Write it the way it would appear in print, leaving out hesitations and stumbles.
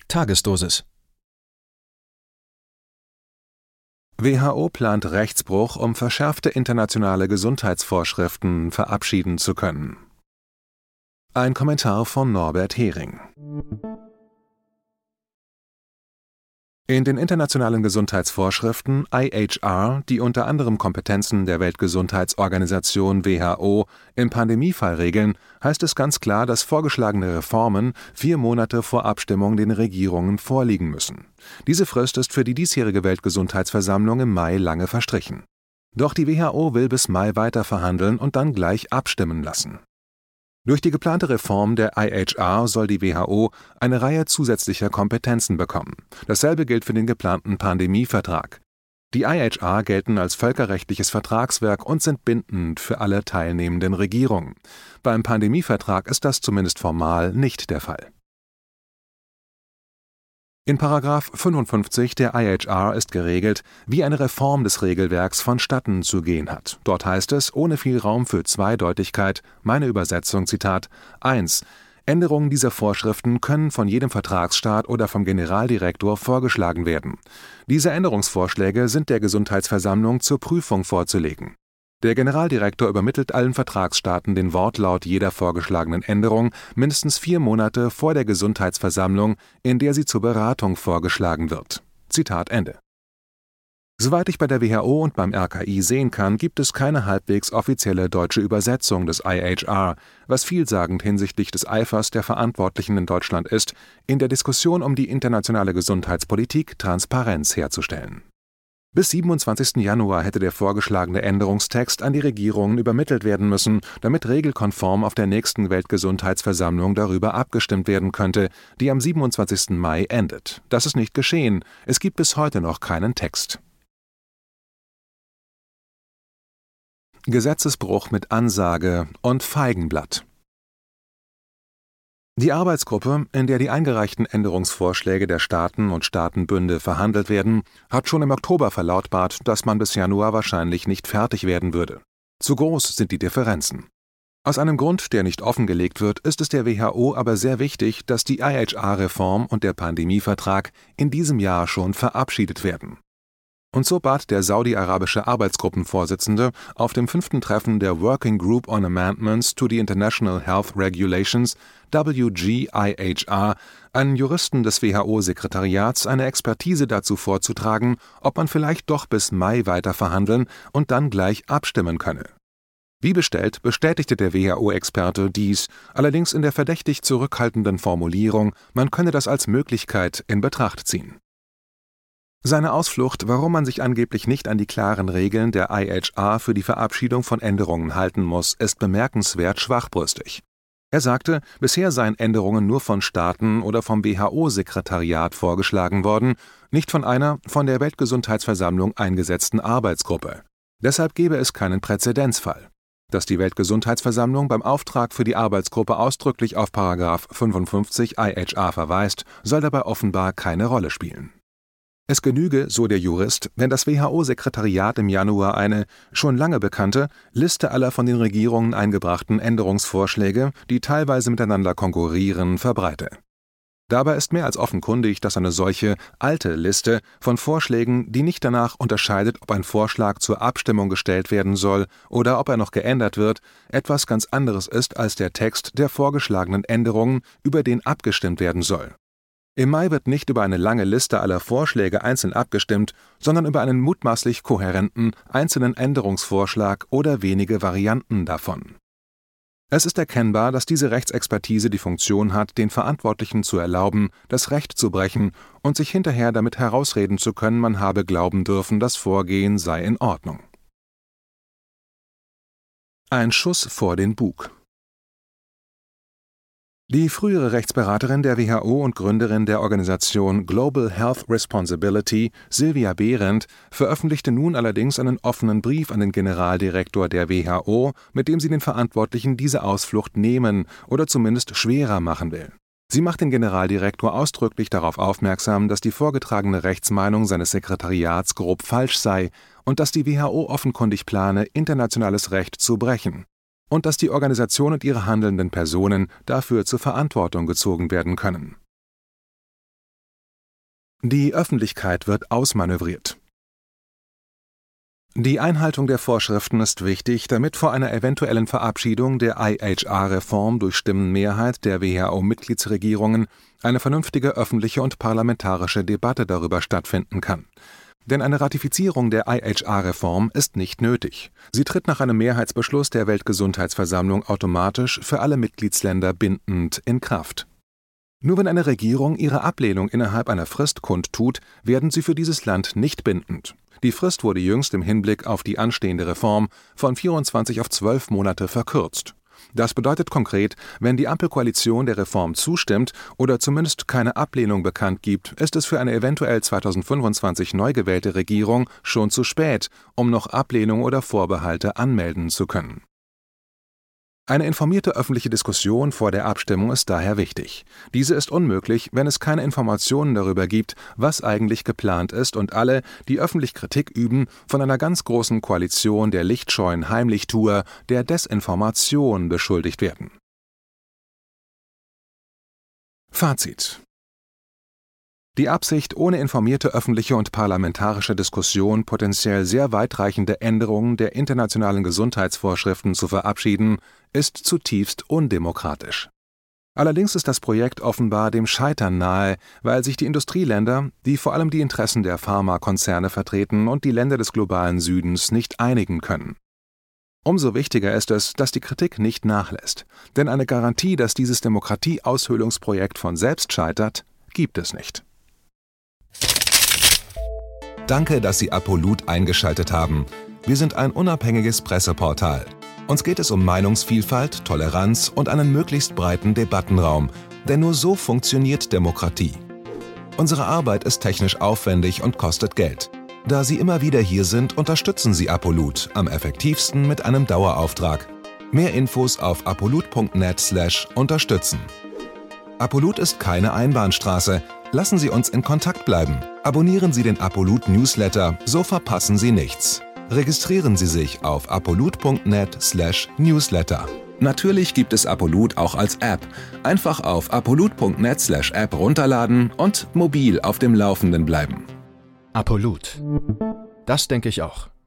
Tagesdosis. WHO plant Rechtsbruch, um verschärfte internationale Gesundheitsvorschriften verabschieden zu können. Ein Kommentar von Norbert Hering. In den internationalen Gesundheitsvorschriften IHR, die unter anderem Kompetenzen der Weltgesundheitsorganisation WHO im Pandemiefall regeln, heißt es ganz klar, dass vorgeschlagene Reformen 4 Monate vor Abstimmung den Regierungen vorliegen müssen. Diese Frist ist für die diesjährige Weltgesundheitsversammlung im Mai lange verstrichen. Doch die WHO will bis Mai weiter verhandeln und dann gleich abstimmen lassen. Durch die geplante Reform der IHR soll die WHO eine Reihe zusätzlicher Kompetenzen bekommen. Dasselbe gilt für den geplanten Pandemievertrag. Die IHR gelten als völkerrechtliches Vertragswerk und sind bindend für alle teilnehmenden Regierungen. Beim Pandemievertrag ist das zumindest formal nicht der Fall. In § 55 der IHR ist geregelt, wie eine Reform des Regelwerks vonstatten zu gehen hat. Dort heißt es, ohne viel Raum für Zweideutigkeit, meine Übersetzung, Zitat, 1. Änderungen dieser Vorschriften können von jedem Vertragsstaat oder vom Generaldirektor vorgeschlagen werden. Diese Änderungsvorschläge sind der Gesundheitsversammlung zur Prüfung vorzulegen. Der Generaldirektor übermittelt allen Vertragsstaaten den Wortlaut jeder vorgeschlagenen Änderung mindestens 4 Monate vor der Gesundheitsversammlung, in der sie zur Beratung vorgeschlagen wird. Zitat Ende. Soweit ich bei der WHO und beim RKI sehen kann, gibt es keine halbwegs offizielle deutsche Übersetzung des IHR, was vielsagend hinsichtlich des Eifers der Verantwortlichen in Deutschland ist, in der Diskussion um die internationale Gesundheitspolitik Transparenz herzustellen. Bis 27. Januar hätte der vorgeschlagene Änderungstext an die Regierungen übermittelt werden müssen, damit regelkonform auf der nächsten Weltgesundheitsversammlung darüber abgestimmt werden könnte, die am 27. Mai endet. Das ist nicht geschehen. Es gibt bis heute noch keinen Text. Gesetzesbruch mit Ansage und Feigenblatt. Die Arbeitsgruppe, in der die eingereichten Änderungsvorschläge der Staaten und Staatenbünde verhandelt werden, hat schon im Oktober verlautbart, dass man bis Januar wahrscheinlich nicht fertig werden würde. Zu groß sind die Differenzen. Aus einem Grund, der nicht offengelegt wird, ist es der WHO aber sehr wichtig, dass die IHR-Reform und der Pandemievertrag in diesem Jahr schon verabschiedet werden. Und so bat der saudi-arabische Arbeitsgruppenvorsitzende auf dem 5. Treffen der Working Group on Amendments to the International Health Regulations WGIHR einen Juristen des WHO-Sekretariats eine Expertise dazu vorzutragen, ob man vielleicht doch bis Mai weiter verhandeln und dann gleich abstimmen könne. Wie bestellt, bestätigte der WHO-Experte dies, allerdings in der verdächtig zurückhaltenden Formulierung, man könne das als Möglichkeit in Betracht ziehen. Seine Ausflucht, warum man sich angeblich nicht an die klaren Regeln der IHR für die Verabschiedung von Änderungen halten muss, ist bemerkenswert schwachbrüstig. Er sagte, bisher seien Änderungen nur von Staaten oder vom WHO-Sekretariat vorgeschlagen worden, nicht von einer von der Weltgesundheitsversammlung eingesetzten Arbeitsgruppe. Deshalb gebe es keinen Präzedenzfall. Dass die Weltgesundheitsversammlung beim Auftrag für die Arbeitsgruppe ausdrücklich auf § 55 IHR verweist, soll dabei offenbar keine Rolle spielen. Es genüge, so der Jurist, wenn das WHO-Sekretariat im Januar eine, schon lange bekannte, Liste aller von den Regierungen eingebrachten Änderungsvorschläge, die teilweise miteinander konkurrieren, verbreite. Dabei ist mehr als offenkundig, dass eine solche alte Liste von Vorschlägen, die nicht danach unterscheidet, ob ein Vorschlag zur Abstimmung gestellt werden soll oder ob er noch geändert wird, etwas ganz anderes ist als der Text der vorgeschlagenen Änderungen, über den abgestimmt werden soll. Im Mai wird nicht über eine lange Liste aller Vorschläge einzeln abgestimmt, sondern über einen mutmaßlich kohärenten, einzelnen Änderungsvorschlag oder wenige Varianten davon. Es ist erkennbar, dass diese Rechtsexpertise die Funktion hat, den Verantwortlichen zu erlauben, das Recht zu brechen und sich hinterher damit herausreden zu können, man habe glauben dürfen, das Vorgehen sei in Ordnung. Ein Schuss vor den Bug. Die frühere Rechtsberaterin der WHO und Gründerin der Organisation Global Health Responsibility, Sylvia Behrendt, veröffentlichte nun allerdings einen offenen Brief an den Generaldirektor der WHO, mit dem sie den Verantwortlichen diese Ausflucht nehmen oder zumindest schwerer machen will. Sie macht den Generaldirektor ausdrücklich darauf aufmerksam, dass die vorgetragene Rechtsmeinung seines Sekretariats grob falsch sei und dass die WHO offenkundig plane, internationales Recht zu brechen. Und dass die Organisation und ihre handelnden Personen dafür zur Verantwortung gezogen werden können. Die Öffentlichkeit wird ausmanövriert. Die Einhaltung der Vorschriften ist wichtig, damit vor einer eventuellen Verabschiedung der IHR-Reform durch Stimmenmehrheit der WHO-Mitgliedsregierungen eine vernünftige öffentliche und parlamentarische Debatte darüber stattfinden kann. Denn eine Ratifizierung der IHR-Reform ist nicht nötig. Sie tritt nach einem Mehrheitsbeschluss der Weltgesundheitsversammlung automatisch für alle Mitgliedsländer bindend in Kraft. Nur wenn eine Regierung ihre Ablehnung innerhalb einer Frist kundtut, werden sie für dieses Land nicht bindend. Die Frist wurde jüngst im Hinblick auf die anstehende Reform von 24 auf 12 Monate verkürzt. Das bedeutet konkret, wenn die Ampelkoalition der Reform zustimmt oder zumindest keine Ablehnung bekannt gibt, ist es für eine eventuell 2025 neu gewählte Regierung schon zu spät, um noch Ablehnung oder Vorbehalte anmelden zu können. Eine informierte öffentliche Diskussion vor der Abstimmung ist daher wichtig. Diese ist unmöglich, wenn es keine Informationen darüber gibt, was eigentlich geplant ist und alle, die öffentlich Kritik üben, von einer ganz großen Koalition der lichtscheuen Heimlichtuer, der Desinformation beschuldigt werden. Fazit: Die Absicht, ohne informierte öffentliche und parlamentarische Diskussion potenziell sehr weitreichende Änderungen der internationalen Gesundheitsvorschriften zu verabschieden, ist zutiefst undemokratisch. Allerdings ist das Projekt offenbar dem Scheitern nahe, weil sich die Industrieländer, die vor allem die Interessen der Pharmakonzerne vertreten, und die Länder des globalen Südens nicht einigen können. Umso wichtiger ist es, dass die Kritik nicht nachlässt, denn eine Garantie, dass dieses Demokratie-Aushöhlungsprojekt von selbst scheitert, gibt es nicht. Danke, dass Sie Apolut eingeschaltet haben. Wir sind ein unabhängiges Presseportal. Uns geht es um Meinungsvielfalt, Toleranz und einen möglichst breiten Debattenraum, denn nur so funktioniert Demokratie. Unsere Arbeit ist technisch aufwendig und kostet Geld. Da Sie immer wieder hier sind, unterstützen Sie Apolut am effektivsten mit einem Dauerauftrag. Mehr Infos auf apolut.net/unterstützen. Apolut ist keine Einbahnstraße. Lassen Sie uns in Kontakt bleiben. Abonnieren Sie den Apolut Newsletter, so verpassen Sie nichts. Registrieren Sie sich auf apolut.net/newsletter. Natürlich gibt es Apolut auch als App. Einfach auf apolut.net/app runterladen und mobil auf dem Laufenden bleiben. Apolut. Das denke ich auch.